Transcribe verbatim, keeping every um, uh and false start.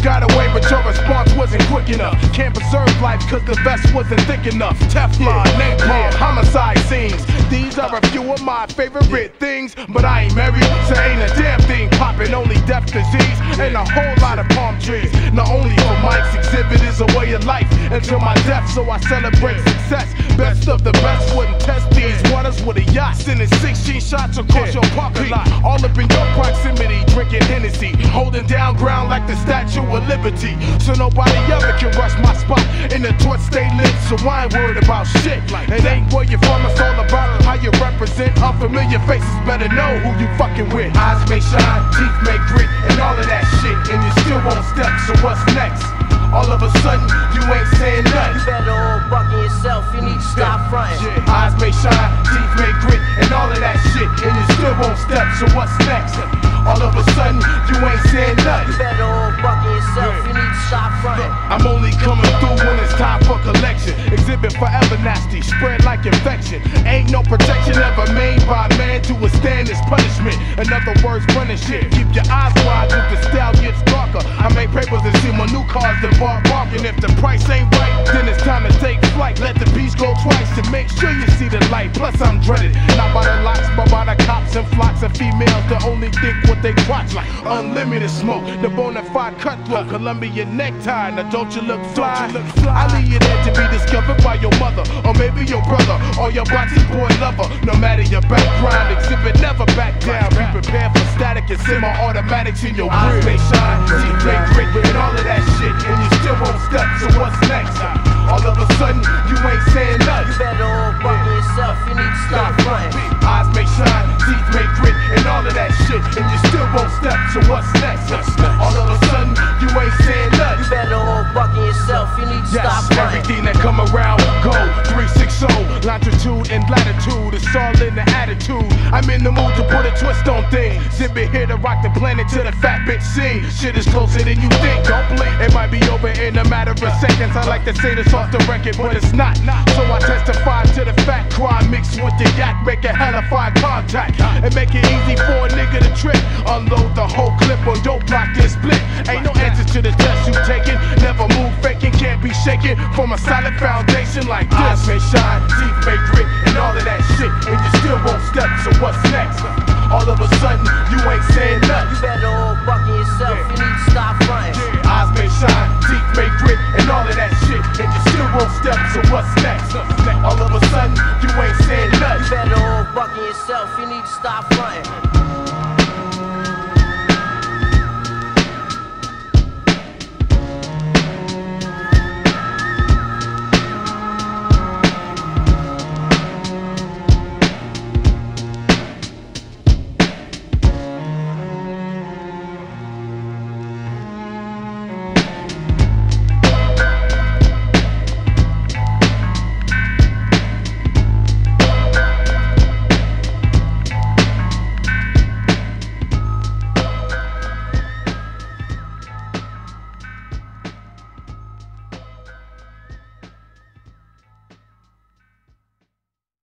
got away, but your response wasn't quick enough. Can't preserve life cause the vest wasn't thick enough. Teflon, napalm, homicide scenes. These are a few of my favorite things, but I ain't married, so ain't a damn thing poppin'. Only death, disease, and a whole lot of palm trees. Not only for Mike's exhibit is a way of life until my death, so I celebrate success. Best of the best wouldn't test these waters with a yacht. Sending sixteen shots across your parking lot, all up in your proximity, drinking Hennessy, holding down ground like the Statue of Liberty, so nobody ever can rush my spot. In the torch stay lit, so I ain't worried about shit. It ain't where you're from, it's all about how you represent. Unfamiliar faces better know who you fucking with. Eyes may shine, teeth may grit, and all of that shit, and you still won't step, so what's next? All of a sudden, you ain't saying nothing. You better all bucking yourself, you need to stop fronting. Yeah. Eyes may shine, teeth may grit, and all of that shit, and you still won't step, so what's next? All of a sudden, you ain't saying nothing. You better all bucking yourself, Yeah. you need to stop fronting. I'm only coming through when it's time for collection. Exhibit forever nasty, spread like infection. Ain't no protection ever made by man to withstand this punishment. In other words, running shit. Keep your eyes wide if the style gets darker. I make papers and see my new cars that bark barking. If the price ain't right, then it's time to take flight. Let the beast go twice to make sure you see the light. Plus I'm dreaded, not by the lots, but by the cops and flocks of females that only think what they crotch like. Unlimited smoke, the bona fide cutthroat, Colombian necktie. Now don't you look fly? I leave you there to be discovered by your mother, or maybe your brother, or your boxy boy lover. No matter your background, exhibit never back down. Be prepared for static and semi-automatics in your Eyes grill. may shine, Teeth may grit, and all of that shit, and you still won't step. So what's next? All of a sudden, you ain't saying You nothing. better all bucking yourself, you need to stop fronting. Eyes may shine, teeth may grit, and all of that shit, and you still won't step. So what's next? All of a sudden, you ain't saying You nothing. better all bucking yourself, you need to Yes, stop fronting. everything that come around, go three sixty, longitude and latitude. It's all in the attitude. I'm in the mood to put a twist on things. Zippy here to rock the planet to the fat bitch scene. Shit is closer than you think, don't blink. It might be over in a matter of seconds. I like to say this off the record, but it's not. So I testify to the fact, crime mixed with the yak, make a hella fine contact. And make it easy for a nigga to trip. Unload the whole clip on your block, then split. Ain't no answer to the test you taking. Never move faking, can't be shaken from a solid foundation like this. Eyes may shine, teeth may grit, and all of that shit, and you still won't step, so what's next? All of a sudden, you ain't saying You nothing. better all bucking yourself, you need to stop fronting. Yeah. Eyes may shine, teeth may grit, and all of that shit, and you still won't step, so what's next? All of a sudden, you ain't saying You nothing. better all bucking yourself, you need to stop fronting.